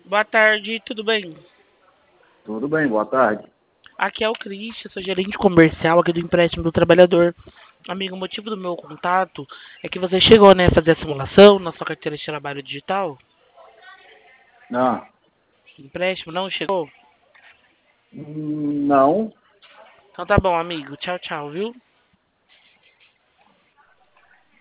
Boa tarde, tudo bem? Tudo bem, boa tarde. Aqui é o Christian, sou gerente comercial aqui do empréstimo do trabalhador. Amigo, o motivo do meu contato é que você chegou, né, a fazer a simulação na sua carteira de trabalho digital? Não, Empréstimo não chegou? não. Então tá bom, amigo. Tchau, tchau, viu?